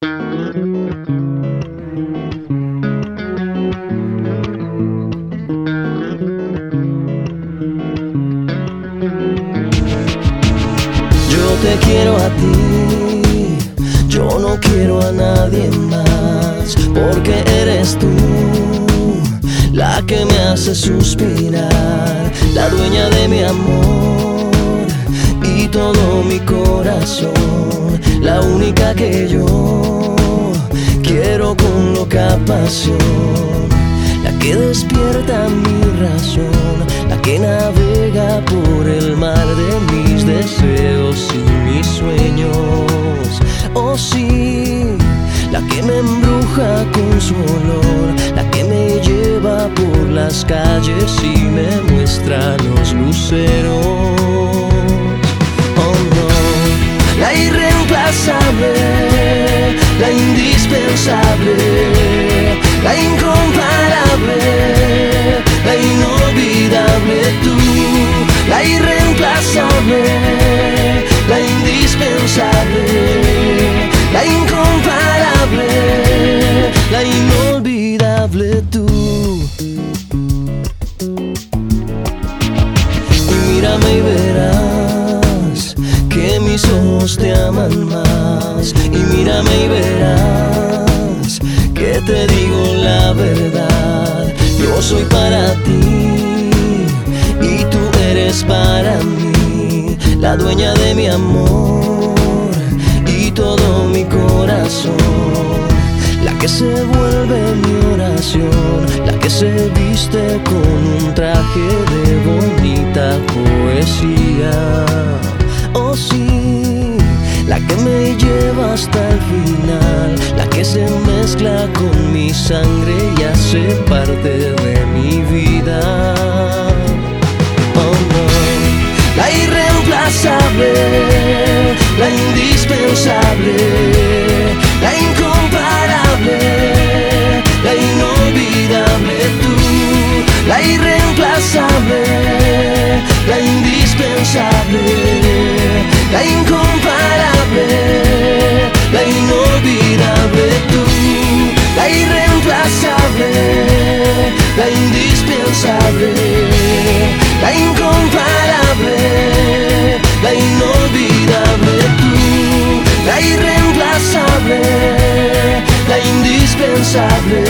Yo te quiero a ti, yo no quiero a nadie más, porque eres tú la que me hace suspirar, la dueña de mi amor y todo mi corazón, la única que yo quiero con loca pasión, la que despierta mi razón, la que navega por el mar de mis deseos y mis sueños. Oh sí, la que me embruja con su olor, la que me lleva por las calles y me muestra los luceros. Oh no, la irreemplazable, la indispensable, la incomparable, la inolvidable tú, la irreemplazable, la indispensable, la incomparable, la inolvidable tú. Y mírame y verás que mis ojos te aman más. Y mírame y verás que te digo la verdad. Yo soy para ti y tú eres para mí, la dueña de mi amor y todo mi corazón, la que se vuelve mi oración, la que se viste con un traje de bonita poesía. Oh sí, la que me lleva hasta el final, la que se mezcla con mi sangre y hace parte de mi vida. Oh no, la irreemplazable, la indispensable, la incomparable, la inolvidable tú, la irreemplazable, la indispensable, la incomparable, la inolvidable tú, la irreemplazable, la indispensable, la incomparable, la inolvidable tú, la irreemplazable, la indispensable,